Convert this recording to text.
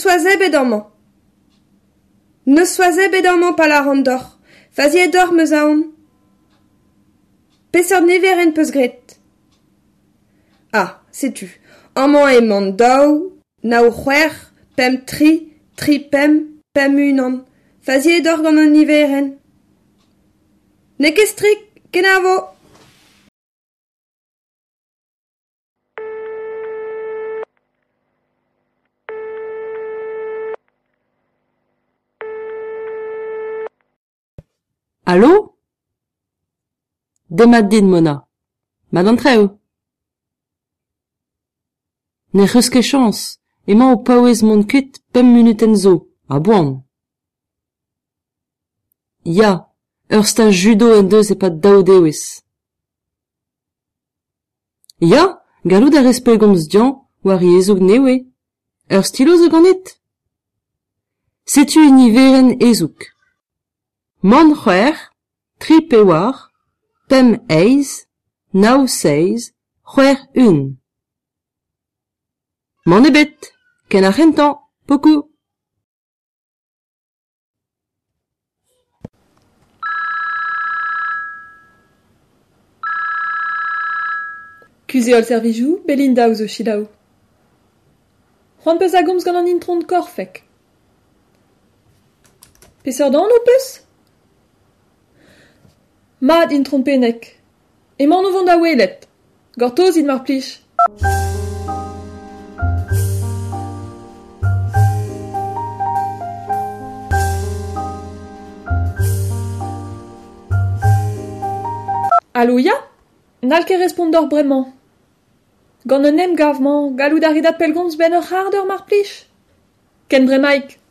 sois bedormant. Ne sois bedormant pa la randor. Fazie dor meus aon. Peseurt neveren peus gret. Ah, sais-tu. Amant e man daou, nao c'hwer, pem tri, tri pem, pem unan. Fazie dor gant an niveren. Ne ket strik, ken a vo. Allô? Demat din Mona. Ma d'entreo. Ne c'eus ket chans. Emañ o paouez mont kuit 5 minuten zo. A boan. Ya, ur sta judo en deus e pat daou dewez. Ya, gallout a respel gomz dian war yezoug newe. Ur stilo zo ganet? Setu e niveren ezouk. Man c'hwer, tri pewar, pem eiz, naou seiz, c'hwer un. Man ebet, ken ar c'hentan, pokou. Kuzeol servijou, Belinda ou zo chidaou. C'hoant peus a gomz gant an intron de korfek. Peseurt dan o peus? Mat intron penek. Emañ o vont da welet. Gortoz id mar plij. Allo, ya? N'al ket respondor bremañ. Gant un em gavman, gallout a redat pellgomz ben ur c'hardeur mar plij. Ken bremaik.